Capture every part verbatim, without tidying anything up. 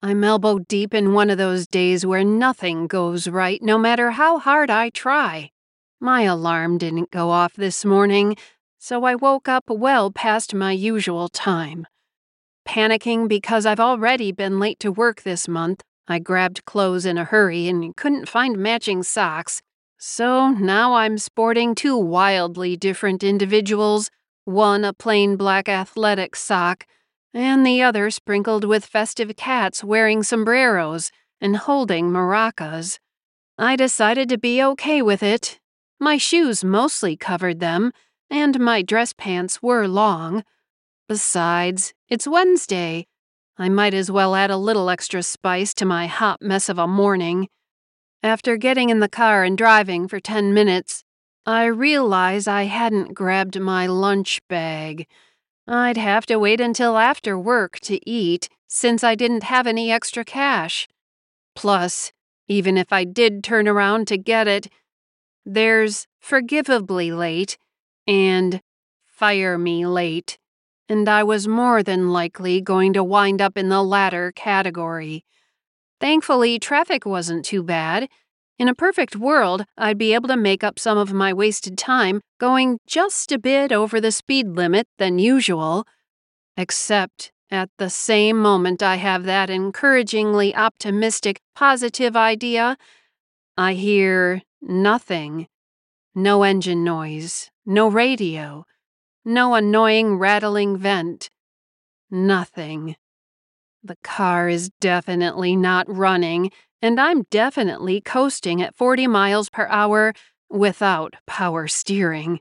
I'm elbow deep in one of those days where nothing goes right, no matter how hard I try. My alarm didn't go off this morning, so I woke up well past my usual time. Panicking because I've already been late to work this month, I grabbed clothes in a hurry and couldn't find matching socks, so now I'm sporting two wildly different individuals, one a plain black athletic sock, and the other sprinkled with festive cats wearing sombreros and holding maracas. I decided to be okay with it. My shoes mostly covered them, and my dress pants were long. Besides, it's Wednesday. I might as well add a little extra spice to my hot mess of a morning. After getting in the car and driving for ten minutes, I realize I hadn't grabbed my lunch bag. I'd have to wait until after work to eat, since I didn't have any extra cash. Plus, even if I did turn around to get it, there's forgivably late and fire me late, and I was more than likely going to wind up in the latter category. Thankfully, traffic wasn't too bad. In a perfect world, I'd be able to make up some of my wasted time going just a bit over the speed limit than usual. Except at the same moment I have that encouragingly optimistic, positive idea, I hear nothing. No engine noise, no radio, no annoying rattling vent. Nothing. The car is definitely not running, and I'm definitely coasting at forty miles per hour without power steering.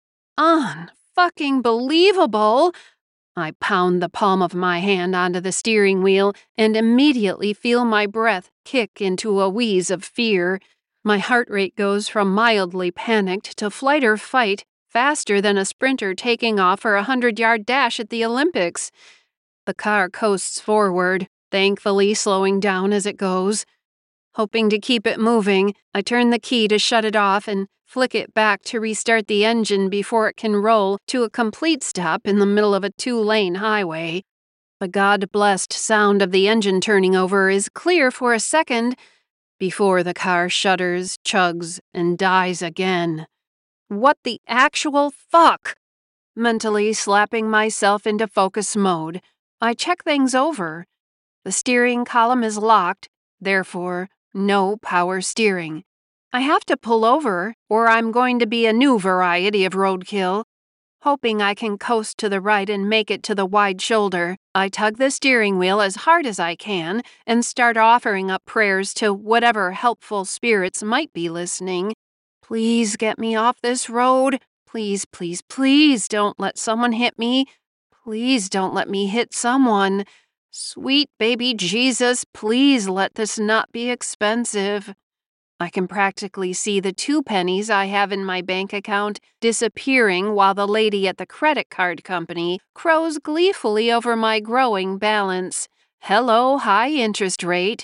Un-fucking believable! I pound the palm of my hand onto the steering wheel and immediately feel my breath kick into a wheeze of fear. My heart rate goes from mildly panicked to flight or fight faster than a sprinter taking off for a hundred-yard dash at the Olympics. The car coasts forward, thankfully slowing down as it goes. Hoping to keep it moving, I turn the key to shut it off and flick it back to restart the engine before it can roll to a complete stop in the middle of a two-lane highway. The God-blessed sound of the engine turning over is clear for a second before the car shudders, chugs, and dies again. What the actual fuck? Mentally slapping myself into focus mode, I check things over. The steering column is locked, therefore, no power steering. I have to pull over, or I'm going to be a new variety of roadkill. Hoping I can coast to the right and make it to the wide shoulder, I tug the steering wheel as hard as I can and start offering up prayers to whatever helpful spirits might be listening. Please get me off this road. Please, please, please don't let someone hit me. Please don't let me hit someone. Sweet baby Jesus, please let this not be expensive. I can practically see the two pennies I have in my bank account disappearing while the lady at the credit card company crows gleefully over my growing balance. Hello, high interest rate.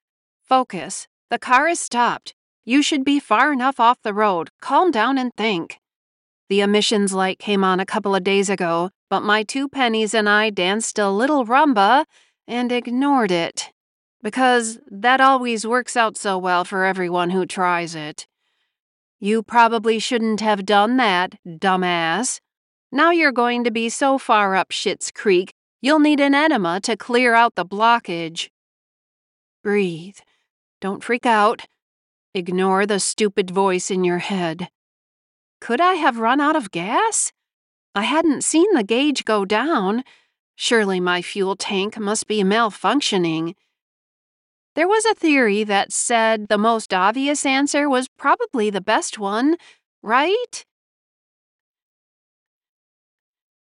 Focus. The car is stopped. You should be far enough off the road. Calm down and think. The emissions light came on a couple of days ago, but my two pennies and I danced a little rumba and ignored it. Because that always works out so well for everyone who tries it. You probably shouldn't have done that, dumbass. Now you're going to be so far up Schitt's Creek, you'll need an enema to clear out the blockage. Breathe. Don't freak out. Ignore the stupid voice in your head. Could I have run out of gas? I hadn't seen the gauge go down. Surely my fuel tank must be malfunctioning. There was a theory that said the most obvious answer was probably the best one, right?